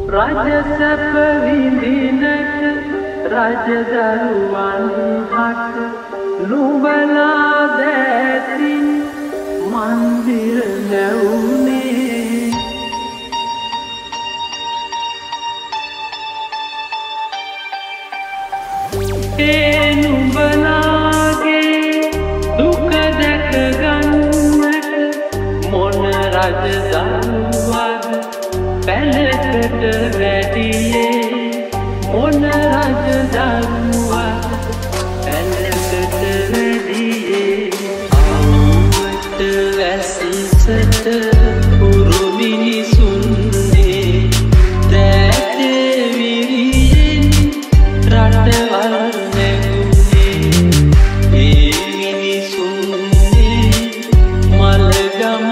රජසැප විඳිනට රජදරුවන් හට නුඹලා දැතින් මන්දිර නැවුනේ ඒ නුඹලාගේ දුක දැක ගන්නට මොන රජදරුවන් පැලකට වැඩියේ මොන රජදරුවන් පැලකට වැඩියේ ආවට වැස්සට පුරු මිනිසුන්නේ දැතේ විරියෙන් රටවල් නැගුනේ ඒ මිනිසුන්නේ මලගම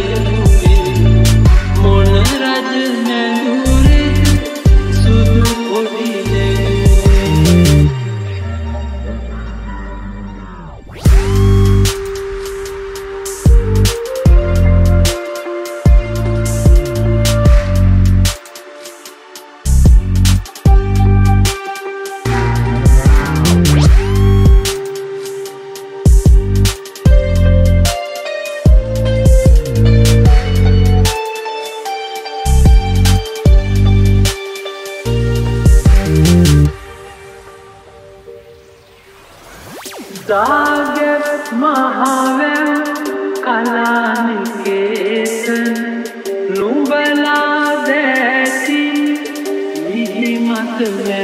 දාගත් මහවැල් කලානිකේතන නුඹලා දැතින් විහිමත